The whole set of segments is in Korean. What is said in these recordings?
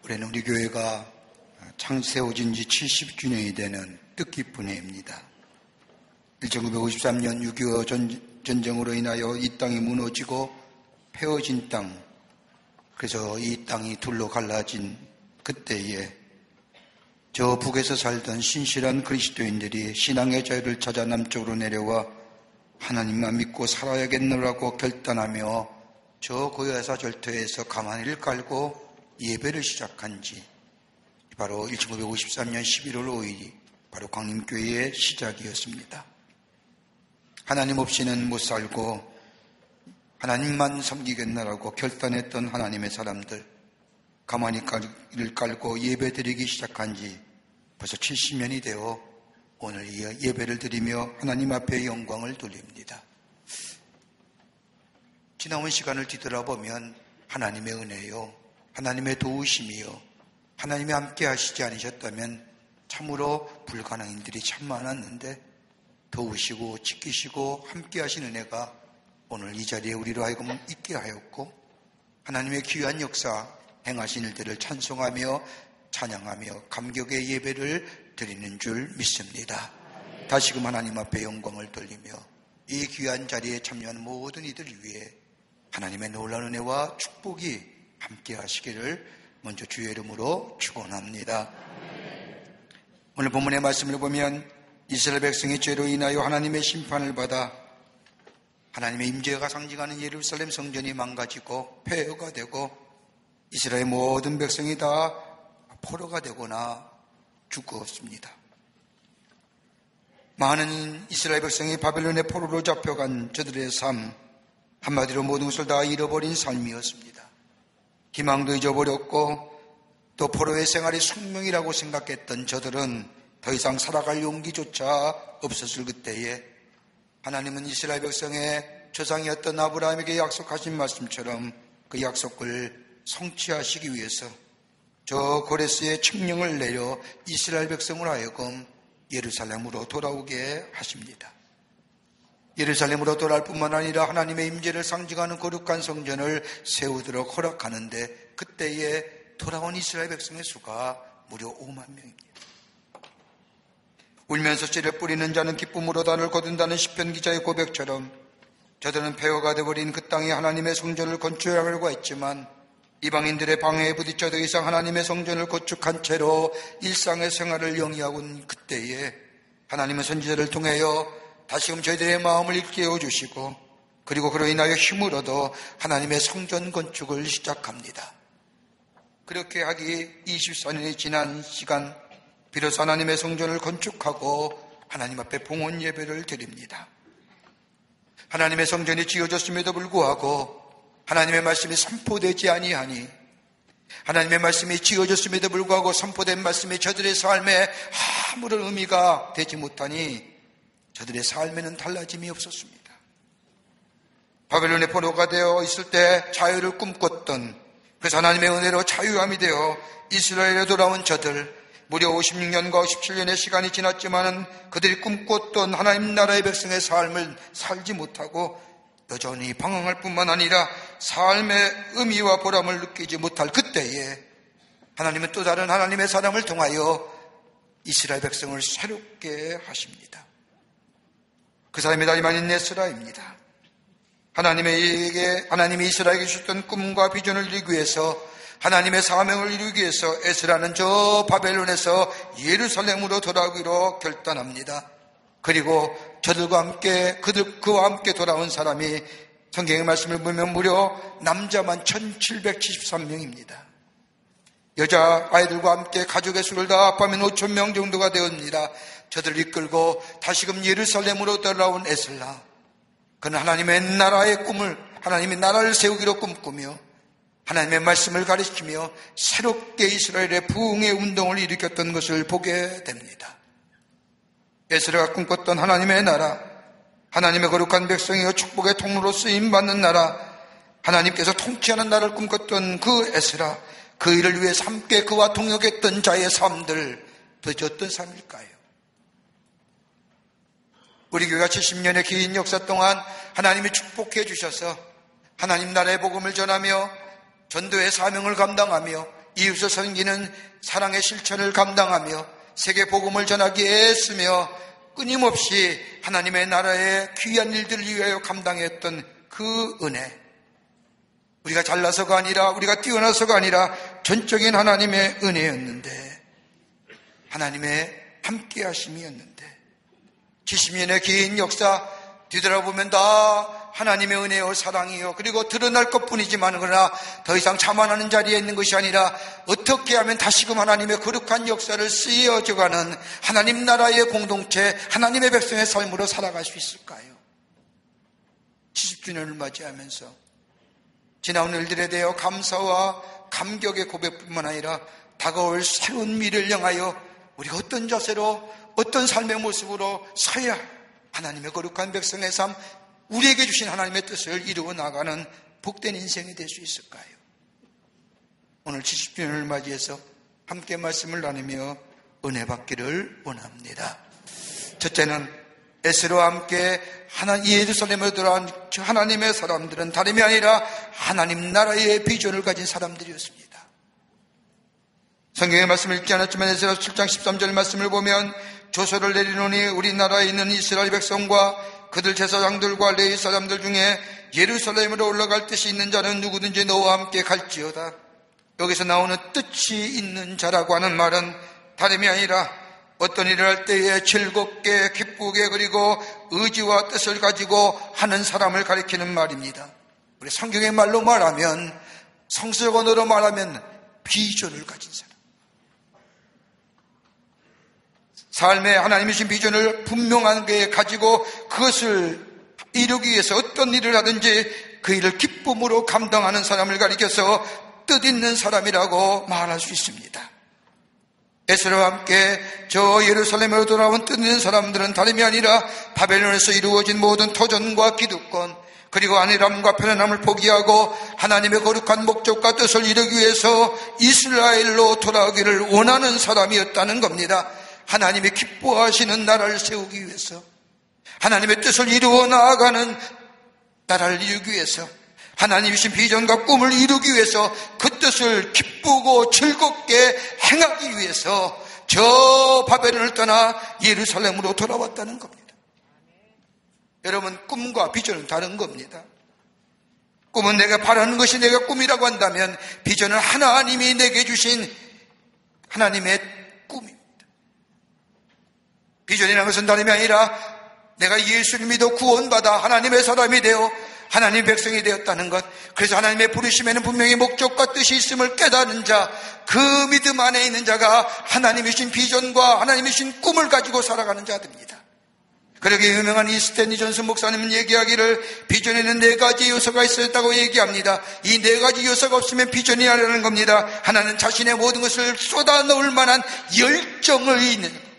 올해는 우리 교회가 창세해진 지 70주년이 되는 뜻깊은 해입니다. 1953년 6.25 전쟁으로 인하여 이 땅이 무너지고 패어진 땅, 그래서 이 땅이 둘로 갈라진 그때에 저 북에서 살던 신실한 그리스도인들이 신앙의 자유를 찾아 남쪽으로 내려와 하나님만 믿고 살아야겠노라고 결단하며 저 고야사 절터에서 가마니를 깔고 예배를 시작한 지 바로 1953년 11월 5일이 바로 광림교회의 시작이었습니다. 하나님 없이는 못 살고 하나님만 섬기겠노라고 결단했던 하나님의 사람들, 가마니를 깔고 예배 드리기 시작한 지 벌써 70년이 되어 오늘 이 예배를 드리며 하나님 앞에 영광을 돌립니다. 지나온 시간을 뒤돌아보면 하나님의 은혜요, 하나님의 도우심이요, 하나님이 함께 하시지 않으셨다면 참으로 불가능한 일들이 참 많았는데 도우시고 지키시고 함께 하신 은혜가 오늘 이 자리에 우리로 하여금 있게 하였고 하나님의 귀한 역사 행하신 일들을 찬송하며 찬양하며 감격의 예배를 드리는 줄 믿습니다. 다시금 하나님 앞에 영광을 돌리며 이 귀한 자리에 참여하는 모든 이들을 위해 하나님의 놀라운 은혜와 축복이 함께 하시기를 먼저 주의 이름으로 축원합니다. 오늘 본문의 말씀을 보면 이스라엘 백성의 죄로 인하여 하나님의 심판을 받아 하나님의 임재가 상징하는 예루살렘 성전이 망가지고 폐허가 되고 이스라엘 모든 백성이 다 포로가 되거나 죽었습니다. 많은 이스라엘 백성이 바벨론의 포로로 잡혀간 저들의 삶, 한마디로 모든 것을 다 잃어버린 삶이었습니다. 희망도 잊어버렸고 또 포로의 생활이 숙명이라고 생각했던 저들은 더 이상 살아갈 용기조차 없었을 그때에 하나님은 이스라엘 백성의 조상이었던 아브라함에게 약속하신 말씀처럼 그 약속을 성취하시기 위해서 저 고레스의 칙령을 내려 이스라엘 백성을 하여금 예루살렘으로 돌아오게 하십니다. 예루살렘으로 돌아올 뿐만 아니라 하나님의 임재를 상징하는 거룩한 성전을 세우도록 허락하는데 그때에 돌아온 이스라엘 백성의 수가 무려 5만 명입니다. 울면서 씨를 뿌리는 자는 기쁨으로 단을 거둔다는 시편 기자의 고백처럼 저들은 폐허가 되어버린 그 땅에 하나님의 성전을 건축하려고 했지만 이방인들의 방해에 부딪혀 더 이상 하나님의 성전을 건축한 채로 일상의 생활을 영위하고 있는 그때에 하나님은 선지자를 통하여 다시금 저희들의 마음을 일깨워 주시고 그리고 그로 인하여 힘을 얻어 하나님의 성전 건축을 시작합니다. 그렇게 하기 24년이 지난 시간 비로소 하나님의 성전을 건축하고 하나님 앞에 봉헌 예배를 드립니다. 하나님의 성전이 지어졌음에도 불구하고 하나님의 말씀이 선포되지 아니하니 하나님의 말씀이 지어졌음에도 불구하고 선포된 말씀이 저들의 삶에 아무런 의미가 되지 못하니 저들의 삶에는 달라짐이 없었습니다. 바벨론의 포로가 되어 있을 때 자유를 꿈꿨던, 그래서 하나님의 은혜로 자유함이 되어 이스라엘에 돌아온 저들, 무려 56년과 57년의 시간이 지났지만 그들이 꿈꿨던 하나님 나라의 백성의 삶을 살지 못하고 여전히 방황할 뿐만 아니라 삶의 의미와 보람을 느끼지 못할 그때에 하나님은 또 다른 하나님의 사람을 통하여 이스라엘 백성을 새롭게 하십니다. 그 사람이 다리만인 에스라입니다. 하나님이 이스라엘에게 주셨던 꿈과 비전을 이루기 위해서, 하나님의 사명을 이루기 위해서 에스라는 저 바벨론에서 예루살렘으로 돌아오기로 결단합니다. 그리고 저들과 함께 그와 함께 돌아온 사람이 성경의 말씀을 보면 무려 남자만 1773명입니다. 여자 아이들과 함께 가족의 수를 다 합하면 5,000명 정도가 되었습니다. 저들을 이끌고 다시금 예루살렘으로 돌아온 에스라, 그는 하나님의 나라의 꿈을, 하나님의 나라를 세우기로 꿈꾸며 하나님의 말씀을 가르치며 새롭게 이스라엘의 부흥의 운동을 일으켰던 것을 보게 됩니다. 에스라가 꿈꿨던 하나님의 나라, 하나님의 거룩한 백성이요 축복의 통로로 쓰임받는 나라, 하나님께서 통치하는 나라를 꿈꿨던 그 에스라, 그 일을 위해서 함께 그와 동역했던 자의 삶들, 도대체 어떤 삶일까요? 우리 교회가 70년의 긴 역사 동안 하나님이 축복해 주셔서 하나님 나라의 복음을 전하며 전도의 사명을 감당하며 이웃을 섬기는 사랑의 실천을 감당하며 세계 복음을 전하기 애쓰며 끊임없이 하나님의 나라의 귀한 일들을 위하여 감당했던 그 은혜, 우리가 잘나서가 아니라 우리가 뛰어나서가 아니라 전적인 하나님의 은혜였는데, 하나님의 함께하심이었는데, 70년의 긴 역사 뒤돌아보면 다 하나님의 은혜요 사랑이요 그리고 드러날 것뿐이지만, 그러나 더 이상 자만하는 자리에 있는 것이 아니라 어떻게 하면 다시금 하나님의 거룩한 역사를 쓰여져가는 하나님 나라의 공동체, 하나님의 백성의 삶으로 살아갈 수 있을까요? 70주년을 맞이하면서 지나온 일들에 대해 감사와 감격의 고백뿐만 아니라 다가올 새로운 미래를 향하여 우리가 어떤 자세로, 어떤 삶의 모습으로 서야 하나님의 거룩한 백성의 삶, 우리에게 주신 하나님의 뜻을 이루어 나가는 복된 인생이 될 수 있을까요? 오늘 70주년을 맞이해서 함께 말씀을 나누며 은혜 받기를 원합니다. 첫째는 에스라와 함께 예루살렘으로 돌아온 하나님의 사람들은 다름이 아니라 하나님 나라의 비전을 가진 사람들이었습니다. 성경의 말씀을 읽지 않았지만 에스라 7장 13절 말씀을 보면, 조서를 내리노니 우리나라에 있는 이스라엘 백성과 그들 제사장들과 레위 사람들 중에 예루살렘으로 올라갈 뜻이 있는 자는 누구든지 너와 함께 갈지어다. 여기서 나오는 뜻이 있는 자라고 하는 말은 다름이 아니라 어떤 일을 할 때에 즐겁게 기쁘게 그리고 의지와 뜻을 가지고 하는 사람을 가리키는 말입니다. 우리 성경의 말로 말하면, 성서적 언어로 말하면 비전을 가진 사람, 삶에 하나님이 주신 비전을 분명하게 가지고 그것을 이루기 위해서 어떤 일을 하든지 그 일을 기쁨으로 감당하는 사람을 가리켜서 뜻있는 사람이라고 말할 수 있습니다. 에스라와 함께 저 예루살렘으로 돌아온 뜻있는 사람들은 다름이 아니라 바벨론에서 이루어진 모든 토전과 기득권 그리고 안일함과 편안함을 포기하고 하나님의 거룩한 목적과 뜻을 이루기 위해서 이스라엘로 돌아오기를 원하는 사람이었다는 겁니다. 하나님이 기뻐하시는 나라를 세우기 위해서, 하나님의 뜻을 이루어 나아가는 나라를 이루기 위해서, 하나님이 주신 비전과 꿈을 이루기 위해서 그 뜻을 기쁘고 즐겁게 행하기 위해서 저 바벨론을 떠나 예루살렘으로 돌아왔다는 겁니다. 여러분, 꿈과 비전은 다른 겁니다. 꿈은 내가 바라는 것이 내가 꿈이라고 한다면, 비전은 하나님이 내게 주신 하나님의 꿈입니다. 비전이라는 것은 다름이 아니라 내가 예수를 믿어 구원받아 하나님의 사람이 되어 하나님의 백성이 되었다는 것, 그래서 하나님의 부르심에는 분명히 목적과 뜻이 있음을 깨달은 자, 그 믿음 안에 있는 자가 하나님이 주신 비전과 하나님이 주신 꿈을 가지고 살아가는 자들입니다. 그러게 유명한 스탠리 존슨 목사님은 얘기하기를, 비전에는 4가지 요소가 있었다고 얘기합니다. 이 4가지 요소가 없으면 비전이 아니라는 겁니다. 하나는 자신의 모든 것을 쏟아 넣을 만한 열정을 있는 것,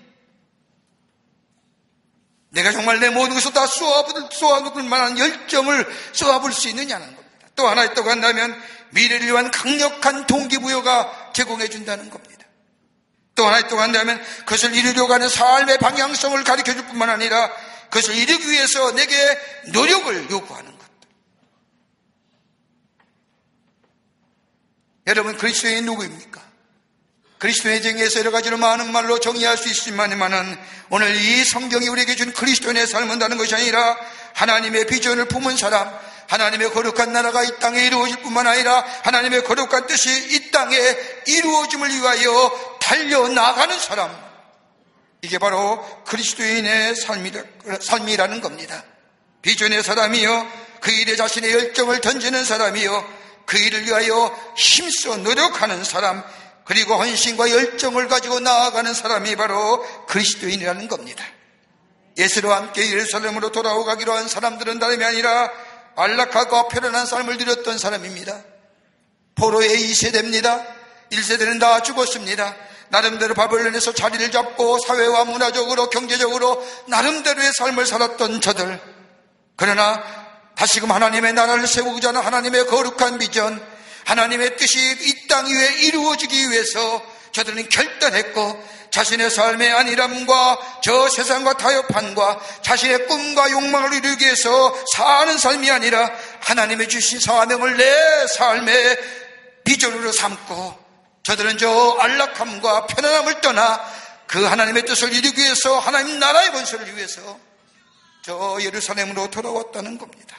내가 정말 내 모든 것을 다 쏘아놓을 만한 열정을 쏘아볼 수 있느냐는 겁니다. 또 하나 있다고 한다면 미래를 위한 강력한 동기부여가 제공해 준다는 겁니다. 또 하나 있다고 한다면 그것을 이루려고 하는 삶의 방향성을 가르쳐줄 뿐만 아니라 그것을 이루기 위해서 내게 노력을 요구하는 것. 여러분, 그리스도인이 누구입니까? 그리스도인의 정의에서 여러 가지로 많은 말로 정의할 수 있지만은 오늘 이 성경이 우리에게 준 그리스도인의 삶은 다른 것이 아니라 하나님의 비전을 품은 사람, 하나님의 거룩한 나라가 이 땅에 이루어질 뿐만 아니라 하나님의 거룩한 뜻이 이 땅에 이루어짐을 위하여 달려나가는 사람, 이게 바로 그리스도인의 삶이라는 겁니다. 비전의 사람이요, 그 일에 자신의 열정을 던지는 사람이요, 그 일을 위하여 힘써 노력하는 사람, 그리고 헌신과 열정을 가지고 나아가는 사람이 바로 그리스도인이라는 겁니다. 예수와 함께 예루살렘으로 돌아오기로 한 사람들은 다름이 아니라 안락하고 편안한 삶을 누렸던 사람입니다. 포로의 2세대입니다. 1세대는 다 죽었습니다. 나름대로 바벨론에서 자리를 잡고 사회와 문화적으로 경제적으로 나름대로의 삶을 살았던 저들, 그러나 다시금 하나님의 나라를 세우고자 하는 하나님의 거룩한 비전, 하나님의 뜻이 이 땅 위에 이루어지기 위해서 저들은 결단했고, 자신의 삶의 안일함과 저 세상과 타협함과 자신의 꿈과 욕망을 이루기 위해서 사는 삶이 아니라 하나님의 주신 사명을 내 삶의 비전으로 삼고 저들은 저 안락함과 편안함을 떠나 그 하나님의 뜻을 이루기 위해서, 하나님 나라의 건설을 위해서 저 예루살렘으로 돌아왔다는 겁니다.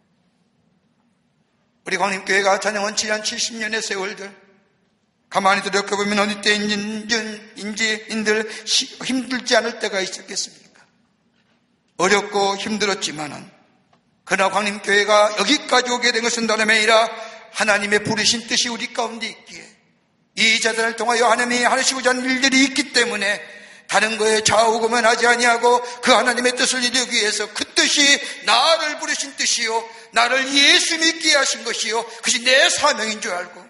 우리 광림교회가 자녀원 지난 70년의 세월들 가만히 들여다보면 어느 때인지 힘들지 않을 때가 있었겠습니까? 어렵고 힘들었지만은 그러나 광림교회가 여기까지 오게 된 것은 다름이 아니라 하나님의 부르신 뜻이 우리 가운데 있기에 이 자들을 통하여 하나님이 하시고자 하는 일들이 있기 때문에 다른 거에 좌우고면하지 아니하고 그 하나님의 뜻을 이루기 위해서 그 뜻이 나를 부르신 뜻이요, 나를 예수 믿게 하신 것이요, 그것이 내 사명인 줄 알고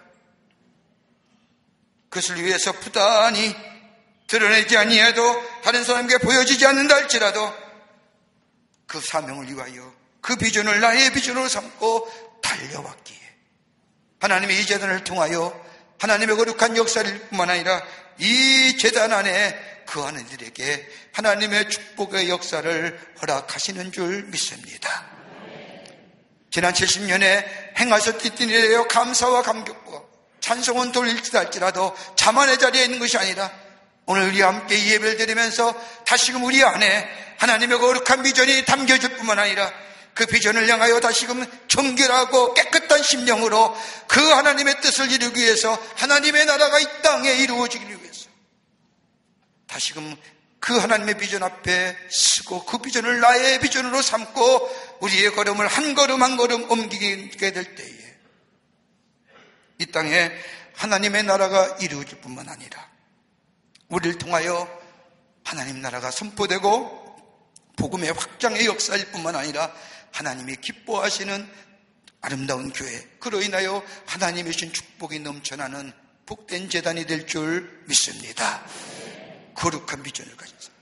그것을 위해서 부단히 드러내지 아니해도 다른 사람에게 보여지지 않는다 할지라도 그 사명을 위하여 그 비전을 나의 비전으로 삼고 달려왔기에 하나님의 이 재단을 통하여 하나님의 거룩한 역사일 뿐만 아니라 이 재단 안에 그 아내들에게 하나님의 축복의 역사를 허락하시는 줄 믿습니다. 지난 70년에 행하셨던 일에 대하여 감사와 감격과 찬송은 돌릴지 할지라도 자만의 자리에 있는 것이 아니라 오늘 우리 함께 이 예배를 드리면서 다시금 우리 안에 하나님의 거룩한 비전이 담겨질 뿐만 아니라 그 비전을 향하여 다시금 정결하고 깨끗한 심령으로 그 하나님의 뜻을 이루기 위해서, 하나님의 나라가 이 땅에 이루어지기 위해서 다시금 그 하나님의 비전 앞에 서고 그 비전을 나의 비전으로 삼고 우리의 걸음을 한 걸음 한 걸음 옮기게 될 때에 이 땅에 하나님의 나라가 이루어질 뿐만 아니라 우리를 통하여 하나님 나라가 선포되고 복음의 확장의 역사일 뿐만 아니라 하나님이 기뻐하시는 아름다운 교회, 그로 인하여 하나님의 주신 축복이 넘쳐나는 복된 재단이 될 줄 믿습니다. 거룩한 비전을 가졌습니다.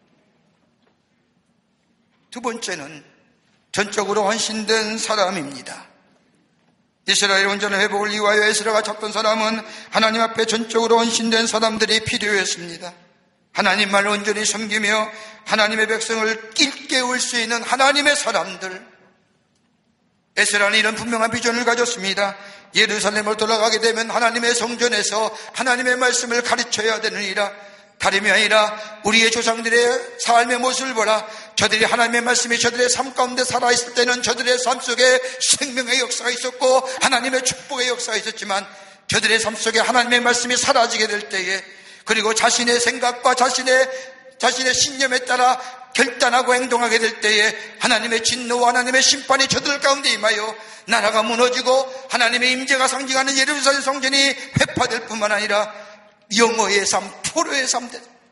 두 번째는 전적으로 헌신된 사람입니다. 이스라엘 온전한 회복을 위하여 에스라가 찾던 사람은 하나님 앞에 전적으로 헌신된 사람들이 필요했습니다. 하나님 말 온전히 섬기며 하나님의 백성을 일깨울 수 있는 하나님의 사람들. 에스라는 이런 분명한 비전을 가졌습니다. 예루살렘을 돌아가게 되면 하나님의 성전에서 하나님의 말씀을 가르쳐야 되느니라. 다름이 아니라 우리의 조상들의 삶의 모습을 보라. 저들이 하나님의 말씀이 저들의 삶 가운데 살아있을 때는 저들의 삶 속에 생명의 역사가 있었고 하나님의 축복의 역사가 있었지만 저들의 삶 속에 하나님의 말씀이 사라지게 될 때에, 그리고 자신의 생각과 자신의 신념에 따라 결단하고 행동하게 될 때에 하나님의 진노와 하나님의 심판이 저들 가운데 임하여 나라가 무너지고 하나님의 임재가 상징하는 예루살렘 성전이 회파될 뿐만 아니라 영어의 삶, 포로의 삶,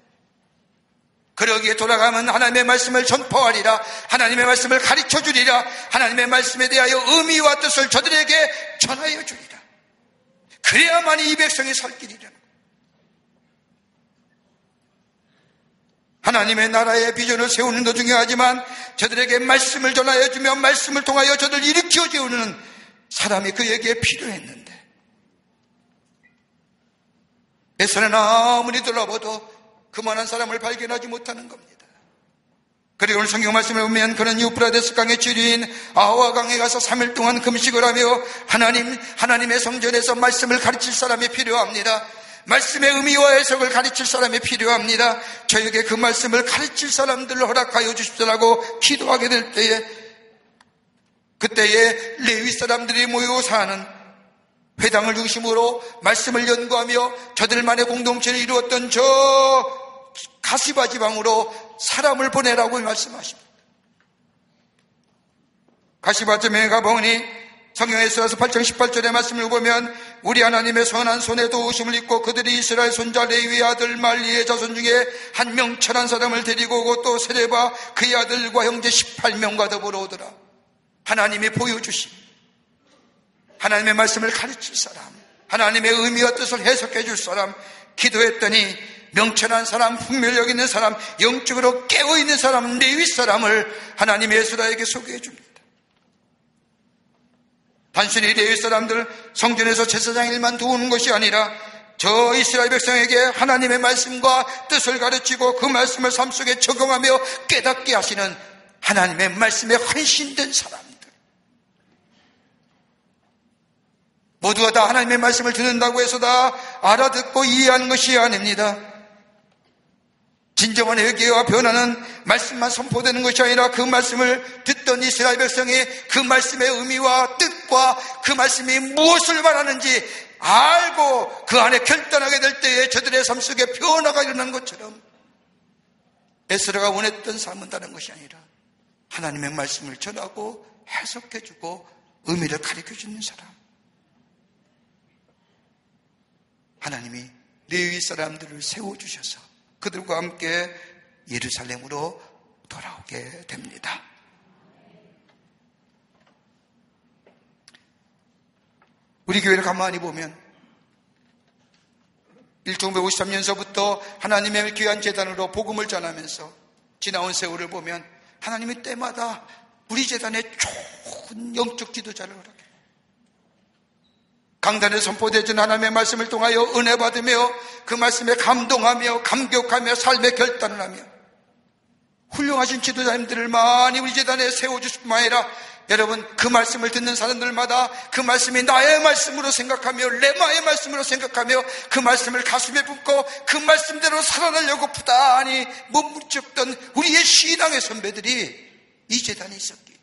그러기에 돌아가면 하나님의 말씀을 전파하리라, 하나님의 말씀을 가르쳐주리라, 하나님의 말씀에 대하여 의미와 뜻을 저들에게 전하여 주리라. 그래야만이 이 백성이 살 길이라. 하나님의 나라의 비전을 세우는 것 중요하지만 저들에게 말씀을 전하여 주며 말씀을 통하여 저들을 일으켜 세우는 사람이 그에게 필요했는데 에스라는 아무리 돌아봐도 그만한 사람을 발견하지 못하는 겁니다. 그리고 오늘 성경 말씀을 보면 그는 유프라데스 강의 지류인 아와 강에 가서 3일 동안 금식을 하며 하나님의 성전에서 말씀을 가르칠 사람이 필요합니다. 말씀의 의미와 해석을 가르칠 사람이 필요합니다. 저에게 그 말씀을 가르칠 사람들을 허락하여 주십시오라고 기도하게 될 때에, 그때에 레위 사람들이 모여 사는 회당을 중심으로 말씀을 연구하며 저들만의 공동체를 이루었던 저 가시바 지방으로 사람을 보내라고 말씀하십니다. 가시바 지방에 가보니 성경에서 8장 18절의 말씀을 보면 우리 하나님의 선한 손에 도우심을 입고 그들이 이스라엘 손자 레위의 아들 말리의 자손 중에 한 명철한 사람을 데리고 오고 또 세레바 그의 아들과 형제 18명과 더불어 오더라. 하나님이 보여주신 하나님의 말씀을 가르칠 사람, 하나님의 의미와 뜻을 해석해 줄 사람, 기도했더니 명철한 사람, 분별력 있는 사람, 영적으로 깨어있는 사람, 레위 사람을 하나님의 에스라에게 소개해 줍니다. 단순히 레위 사람들 성전에서 제사장 일만 도우는 것이 아니라 저 이스라엘 백성에게 하나님의 말씀과 뜻을 가르치고 그 말씀을 삶 속에 적용하며 깨닫게 하시는 하나님의 말씀에 헌신된 사람들. 모두가 다 하나님의 말씀을 듣는다고 해서 다 알아듣고 이해하는 것이 아닙니다. 진정한 회개와 변화는 말씀만 선포되는 것이 아니라 그 말씀을 듣던 이스라엘 백성이 그 말씀의 의미와 뜻과 그 말씀이 무엇을 말하는지 알고 그 안에 결단하게 될 때에 저들의 삶 속에 변화가 일어나는 것처럼 에스라가 원했던 삶은 다른 것이 아니라 하나님의 말씀을 전하고 해석해주고 의미를 가르쳐주는 사람. 하나님이 레위 사람들을 세워주셔서 그들과 함께 예루살렘으로 돌아오게 됩니다. 우리 교회를 가만히 보면 1953년서부터 하나님의 귀한 제단으로 복음을 전하면서 지나온 세월을 보면 하나님이 때마다 우리 제단에 좋은 영적 지도자를 허락해요. 강단에 선포되어진 하나님의 말씀을 통하여 은혜 받으며 그 말씀에 감동하며 감격하며 삶의 결단을 하며 훌륭하신 지도자님들을 많이 우리 제단에 세워주실 뿐만 아니라 여러분 그 말씀을 듣는 사람들마다 그 말씀이 나의 말씀으로 생각하며 레마의 말씀으로 생각하며 그 말씀을 가슴에 품고 그 말씀대로 살아나려고 부단히 몸부림쳤던 우리의 신앙의 선배들이 이 제단에 있었기에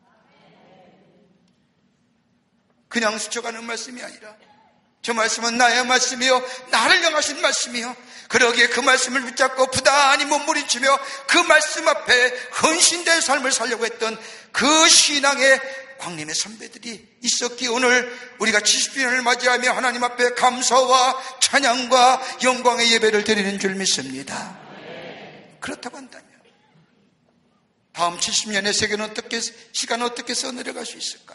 그냥 스쳐가는 말씀이 아니라 저 말씀은 나의 말씀이요 나를 향하신 말씀이요 그러기에 그 말씀을 붙잡고 부단히 몸부림치며 그 말씀 앞에 헌신된 삶을 살려고 했던 그 신앙의 광림의 선배들이 있었기에 오늘 우리가 70주년을 맞이하며 하나님 앞에 감사와 찬양과 영광의 예배를 드리는 줄 믿습니다. 그렇다고 한다면 다음 70년의 세계는 시간은 어떻게 써내려갈 수 있을까요?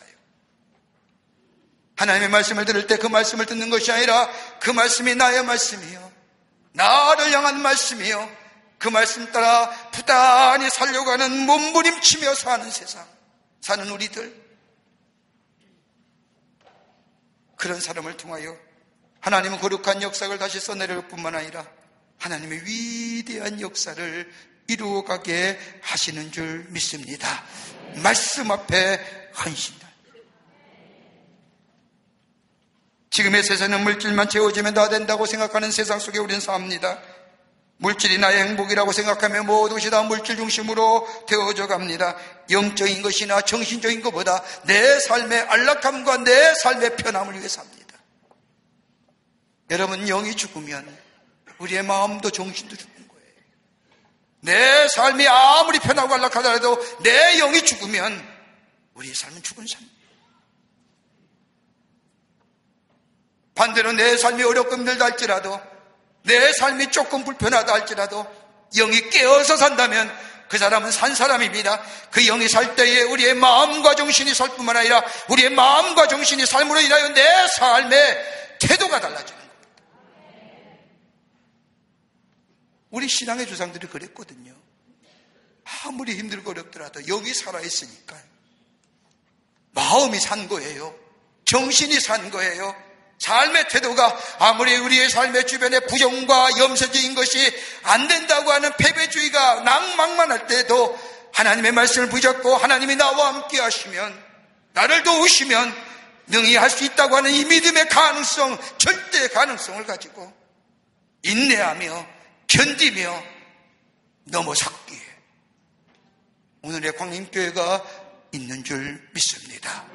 하나님의 말씀을 들을 때 그 말씀을 듣는 것이 아니라 그 말씀이 나의 말씀이요 나를 향한 말씀이요 그 말씀 따라 부단히 살려가는 몸부림치며 사는 세상 사는 우리들 그런 사람을 통하여 하나님은 거룩한 역사를 다시 써내릴 뿐만 아니라 하나님의 위대한 역사를 이루어가게 하시는 줄 믿습니다. 말씀 앞에 헌신다. 지금의 세상은 물질만 채워지면 다 된다고 생각하는 세상 속에 우리는 삽니다. 물질이 나의 행복이라고 생각하며 모든 것이 다 물질 중심으로 되어져 갑니다. 영적인 것이나 정신적인 것보다 내 삶의 안락함과 내 삶의 편함을 위해 삽니다. 여러분 영이 죽으면 우리의 마음도 정신도 죽는 거예요. 내 삶이 아무리 편하고 안락하더라도 내 영이 죽으면 우리의 삶은 죽은 삶입니다. 반대로 내 삶이 어렵고 힘들다 할지라도 내 삶이 조금 불편하다 할지라도 영이 깨어서 산다면 그 사람은 산 사람입니다. 그 영이 살 때에 우리의 마음과 정신이 살 뿐만 아니라 우리의 마음과 정신이 삶으로 인하여 내 삶의 태도가 달라지는 겁니다. 우리 신앙의 조상들이 그랬거든요. 아무리 힘들고 어렵더라도 영이 살아있으니까 마음이 산 거예요. 정신이 산 거예요. 삶의 태도가 아무리 우리의 삶의 주변에 부정과 염세적인 것이 안 된다고 하는 패배주의가 낭망만 할 때도 하나님의 말씀을 붙잡고 하나님이 나와 함께 하시면 나를 도우시면 능히 할 수 있다고 하는 이 믿음의 가능성, 절대 가능성을 가지고 인내하며 견디며 넘어섰기에 오늘의 광림교회가 있는 줄 믿습니다.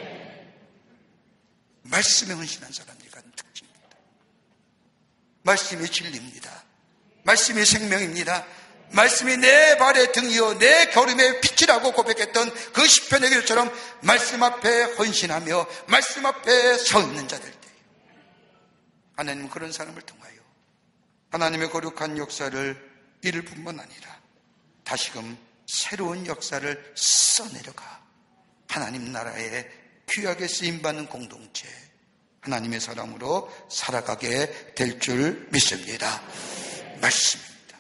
말씀에 헌신한 사람들이 갖는 특징입니다. 말씀이 진리입니다. 말씀이 생명입니다. 말씀이 내 발의 등이요 내 걸음의 빛이라고 고백했던 그 시편의 글처럼 말씀 앞에 헌신하며 말씀 앞에 서 있는 자들 때 하나님은 그런 사람을 통하여 하나님의 거룩한 역사를 이룰 뿐만 아니라 다시금 새로운 역사를 써내려가 하나님 나라에 귀하게 쓰임받는 공동체 하나님의 사람으로 살아가게 될 줄 믿습니다. 말씀입니다.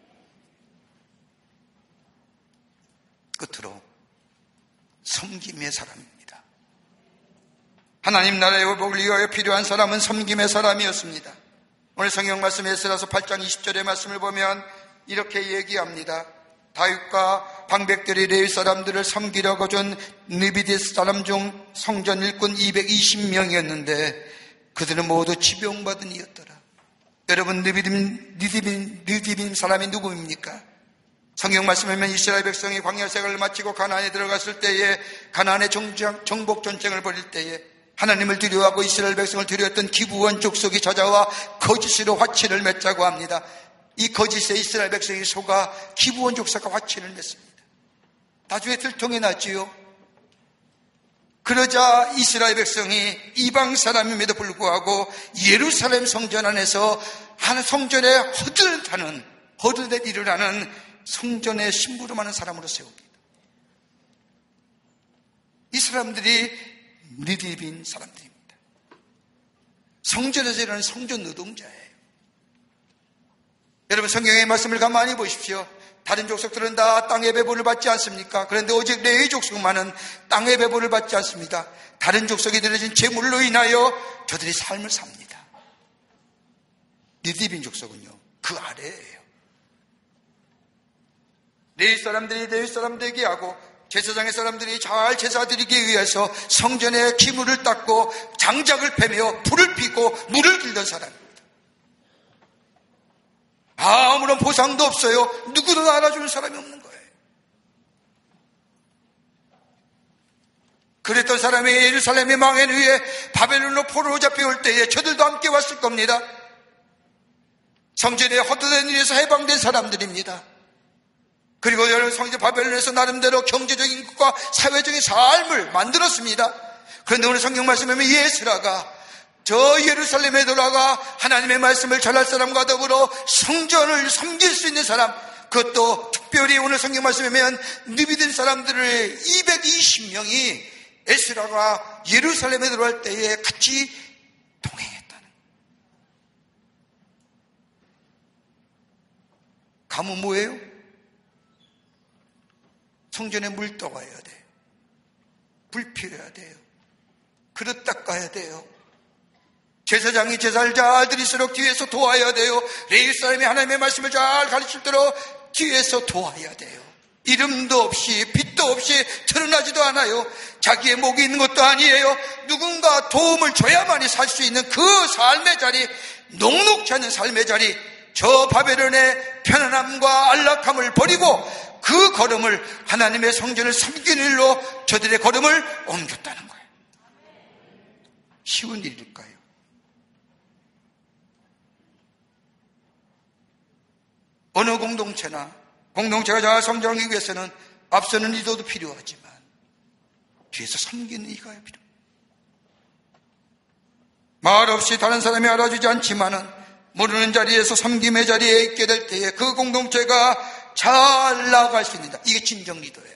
끝으로 섬김의 사람입니다. 하나님 나라의 회복을 위하여 필요한 사람은 섬김의 사람이었습니다. 오늘 성경 말씀 에스라서 8장 20절의 말씀을 보면 이렇게 얘기합니다. 다윗과 방백들이 레위 사람들을 섬기려고 준 느비디 사람 중 성전 일꾼 220명이었는데 그들은 모두 지병받은 이였더라. 여러분, 느디빔 사람이 누구입니까? 성경 말씀하면 이스라엘 백성이 광야 생활을 마치고 가나안에 들어갔을 때에, 가나안의 정복 전쟁을 벌일 때에 하나님을 두려워하고 이스라엘 백성을 두려워했던 기브온 족속이 찾아와 거짓으로 화친을 맺자고 합니다. 이 거짓에 이스라엘 백성이 속아 기브온 족속과 화친을 맺습니다. 나중에 들통이 났지요. 그러자 이스라엘 백성이 이방 사람임에도 불구하고 예루살렘 성전 안에서 한 성전에 허드렛 일을 하는 성전의 심부름하는 사람으로 세웁니다. 이 사람들이 느디빔 사람들입니다. 성전에서 일하는 성전 노동자예요. 여러분, 성경의 말씀을 가만히 보십시오. 다른 족속들은 다 땅의 배분을 받지 않습니까? 그런데 오직 레위 족속만은 땅의 배분을 받지 않습니다. 다른 족속이 들여진 재물로 인하여 저들이 삶을 삽니다. 느디빔 족속은요, 그 아래예요. 레위 사람들이 레위 사람되게 하고 제사장의 사람들이 잘 제사 드리기 위해서 성전에 기물을 닦고 장작을 패며 불을 피고 물을 길던 사람입니다. 아무런 보상도 없어요. 누구도 알아주는 사람이 없는 거예요. 그랬던 사람이 예루살렘이 망한 후에 바벨론으로 포로로 잡혀올 때에 저들도 함께 왔을 겁니다. 성전에 헛되는 일에서 해방된 사람들입니다. 그리고 여러 성전 바벨론에서 나름대로 경제적인 것과 사회적인 삶을 만들었습니다. 그런데 오늘 성경 말씀에 보면 예스라가 저 예루살렘에 돌아가 하나님의 말씀을 전할 사람과 더불어 성전을 섬길 수 있는 사람, 그것도 특별히 오늘 성경 말씀에 보면 느비든 사람들을 220명이 에스라가 예루살렘에 들어갈 때에 같이 동행했다는. 가면 뭐예요? 성전에 물 떠가야 돼요. 불 피워야 돼요. 그릇 닦아야 돼요. 제사장이 제사를 잘 드릴수록 뒤에서 도와야 돼요. 레위 사람이 하나님의 말씀을 잘 가르칠도록 뒤에서 도와야 돼요. 이름도 없이 빛도 없이 드러나지도 않아요. 자기의 목이 있는 것도 아니에요. 누군가 도움을 줘야만이 살 수 있는 그 삶의 자리, 녹록지 않은 삶의 자리, 저 바벨론의 편안함과 안락함을 버리고 그 걸음을 하나님의 성전을 섬기는 일로 저들의 걸음을 옮겼다는 거예요. 쉬운 일일까요? 어느 공동체가 잘 성장하기 위해서는 앞서는 리더도 필요하지만 뒤에서 섬기는 이가 필요합니다. 말 없이 다른 사람이 알아주지 않지만은 모르는 자리에서 섬김의 자리에 있게 될 때에 그 공동체가 잘 나아갈 수 있는 자, 이게 진정 리더예요.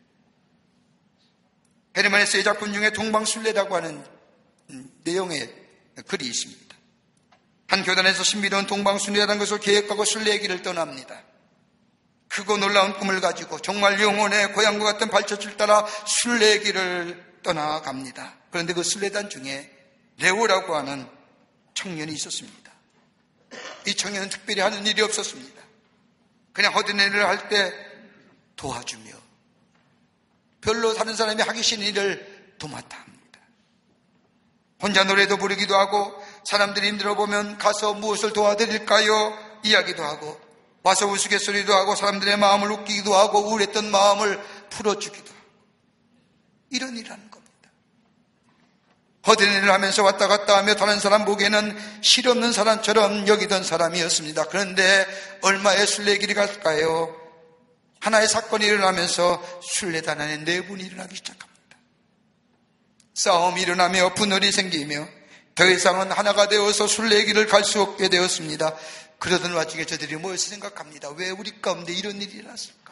헤르만 헤세의 작품 중에 동방순례라고 하는 내용의 글이 있습니다. 한 교단에서 신비로운 동방순례라는 것을 계획하고 순례의 길을 떠납니다. 크고 놀라운 꿈을 가지고 정말 영혼의 고향과 같은 발자취를 따라 순례의 길을 떠나갑니다. 그런데 그 순례단 중에 레오라고 하는 청년이 있었습니다. 이 청년은 특별히 하는 일이 없었습니다. 그냥 허든 일을 할 때 도와주며 별로 다른 사람이 하기 싫은 일을 도맡아 합니다. 혼자 노래도 부르기도 하고 사람들이 힘들어보면 가서 무엇을 도와드릴까요? 이야기도 하고 와서 우스갯소리도 하고 사람들의 마음을 웃기기도 하고 우울했던 마음을 풀어주기도 하고 이런 일을 하는 겁니다. 허든 일을 하면서 왔다 갔다 하며 다른 사람 보기에는 실없는 사람처럼 여기던 사람이었습니다. 그런데 얼마의 순례길이 갈까요? 하나의 사건이 일어나면서 순례단 안에 내분이 일어나기 시작합니다. 싸움이 일어나며 분열이 생기며 더 이상은 하나가 되어서 순례길을 갈 수 없게 되었습니다. 그러던 와중에 저들이 모여서 생각합니다. 왜 우리 가운데 이런 일이 일어났을까?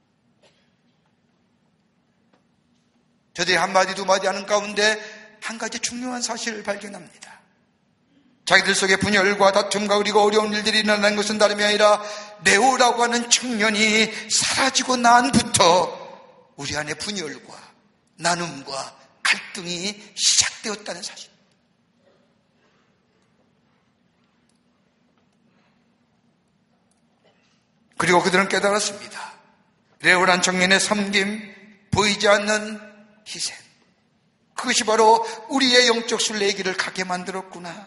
저들이 한마디 두마디 하는 가운데 한 가지 중요한 사실을 발견합니다. 자기들 속에 분열과 다툼과 그리고 어려운 일들이 일어나는 것은 다름이 아니라 네오라고 하는 청년이 사라지고 난부터 우리 안에 분열과 나눔과 갈등이 시작되었다는 사실. 그리고 그들은 깨달았습니다. 레오란 청년의 섬김, 보이지 않는 희생, 그것이 바로 우리의 영적 순례의 길을 가게 만들었구나.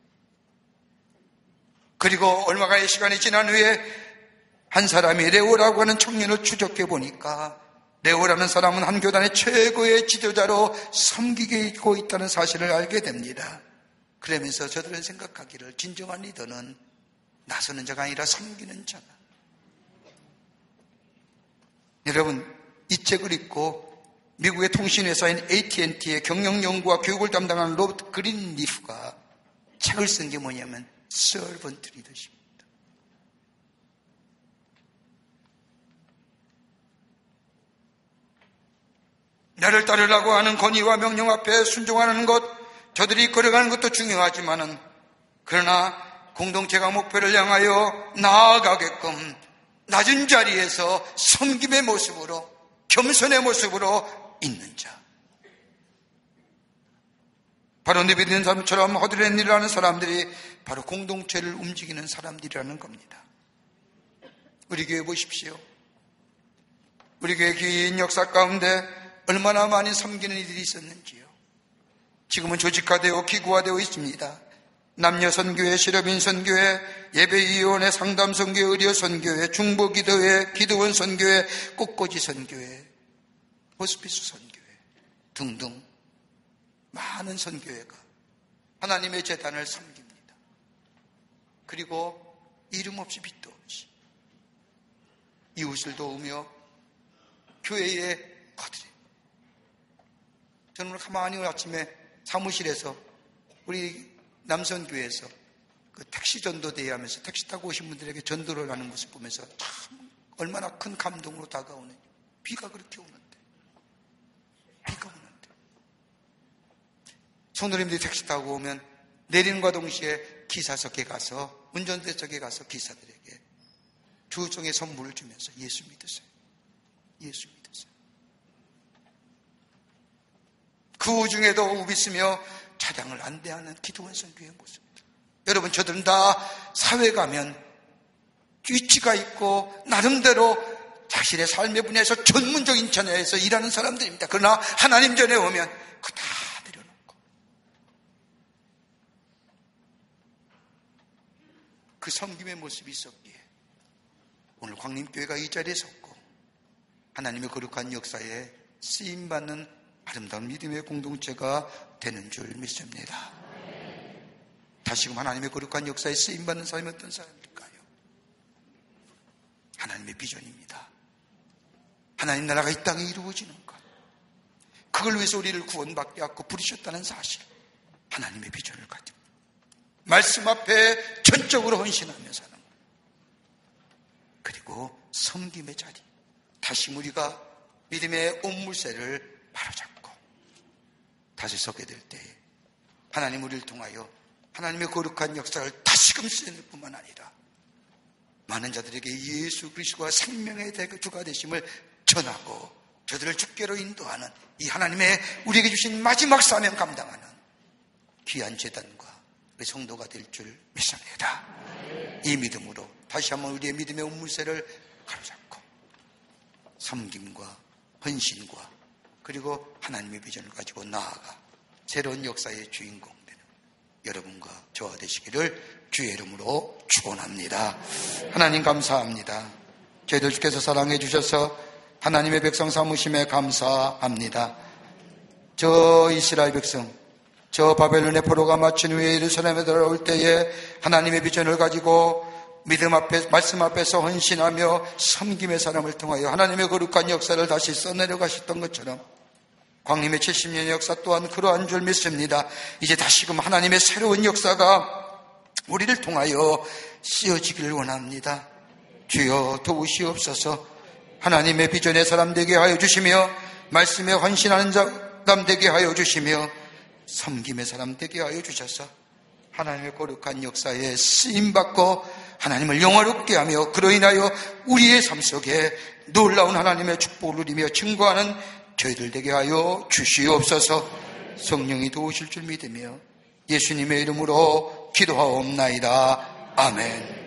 그리고 얼마간의 시간이 지난 후에 한 사람이 레오라고 하는 청년을 추적해 보니까 레오라는 사람은 한 교단의 최고의 지도자로 섬기고 있다는 사실을 알게 됩니다. 그러면서 저들은 생각하기를 진정한 리더는 나서는 자가 아니라 섬기는 자다. 여러분, 이 책을 읽고 미국의 통신회사인 AT&T의 경영연구와 교육을 담당하는 로버트 그린리프가 책을 쓴 게 뭐냐면 서번트 리더십입니다. 나를 따르라고 하는 건의와 명령 앞에 순종하는 것, 저들이 걸어가는 것도 중요하지만은, 그러나 공동체가 목표를 향하여 나아가게끔 낮은 자리에서 섬김의 모습으로, 겸손의 모습으로 있는 자. 바로 내 믿는 사람처럼 허드렛 일을 하는 사람들이 바로 공동체를 움직이는 사람들이라는 겁니다. 우리 교회 보십시오. 우리 교회 긴 역사 가운데 얼마나 많이 섬기는 이들이 있었는지요. 지금은 조직화되어 기구화되어 있습니다. 남녀선교회, 실업인선교회, 예배위원회, 상담선교회, 의료선교회, 중보기도회, 기도원 선교회, 꽃꽂이 선교회, 호스피스 선교회 등등 많은 선교회가 하나님의 제단을 섬깁니다. 그리고 이름 없이 빛도 없이 이웃을 도우며 교회에 거드려. 저는 가만히 아침에 사무실에서 우리 남선교회에서 그 택시 전도대회 하면서 택시 타고 오신 분들에게 전도를 하는 모습 보면서 참 얼마나 큰 감동으로 다가오는. 비가 그렇게 오는데, 비가 오는데 성도님들이 택시 타고 오면 내리는과 동시에 기사석에 가서, 운전대석에 가서 기사들에게 두 종의 선물을 주면서 예수 믿으세요, 예수 믿으세요. 그 중에도 우비쓰며 차량을 안대하는 기도원 선교의 모습. 여러분, 저들은 다 사회 가면 위치가 있고 나름대로 자신의 삶의 분야에서 전문적인 분야에서 일하는 사람들입니다. 그러나 하나님 전에 오면 그거 다 내려놓고 그 섬김의 모습이 있었기에 오늘 광림교회가 이 자리에 섰고 하나님의 거룩한 역사에 쓰임받는 아름다운 믿음의 공동체가 되는 줄 믿습니다. 다시금 하나님의 거룩한 역사에 쓰임받는 사람이 어떤 사람일까요? 하나님의 비전입니다. 하나님 나라가 이 땅에 이루어지는 것, 그걸 위해서 우리를 구원받게 하고 부르셨다는 사실, 하나님의 비전을 가지고 말씀 앞에 전적으로 헌신하며 사는 것, 그리고 섬김의 자리, 다시 우리가 믿음의 옴물새를 바로잡고 다시 서게 될 때에 하나님 우리를 통하여 하나님의 거룩한 역사를 다시금 쓰실 뿐만 아니라 많은 자들에게 예수 그리스도가 생명의 주가 되심을 전하고 저들을 주께로 인도하는 이 하나님의 우리에게 주신 마지막 사명 감당하는 귀한 제단과 우리 성도가 될 줄 믿습니다. 이 믿음으로 다시 한번 우리의 믿음의 옴물새를 가로잡고 섬김과 헌신과 그리고 하나님의 비전을 가지고 나아가 새로운 역사의 주인공 되는 여러분과 저와 되시기를 주의 이름으로 축원합니다. 하나님 감사합니다. 저희들 주께서 사랑해 주셔서 하나님의 백성 삼으심에 감사합니다. 저 이스라엘 백성, 저 바벨론의 포로가 마친 후에 예루살렘에 들어올 때에 하나님의 비전을 가지고 믿음 앞에, 말씀 앞에서 헌신하며 섬김의 사람을 통하여 하나님의 거룩한 역사를 다시 써내려 가셨던 것처럼 광림의 70년의 역사 또한 그러한 줄 믿습니다. 이제 다시금 하나님의 새로운 역사가 우리를 통하여 씌어지기를 원합니다. 주여 도우시옵소서. 하나님의 비전의 사람 되게 하여 주시며 말씀에 헌신하는 사람 되게 하여 주시며 섬김의 사람 되게 하여 주셔서 하나님의 거룩한 역사에 쓰임받고 하나님을 영화롭게 하며 그로 인하여 우리의 삶 속에 놀라운 하나님의 축복을 누리며 증거하는 저희들 되게 하여 주시옵소서. 성령이 도우실 줄 믿으며 예수님의 이름으로 기도하옵나이다. 아멘.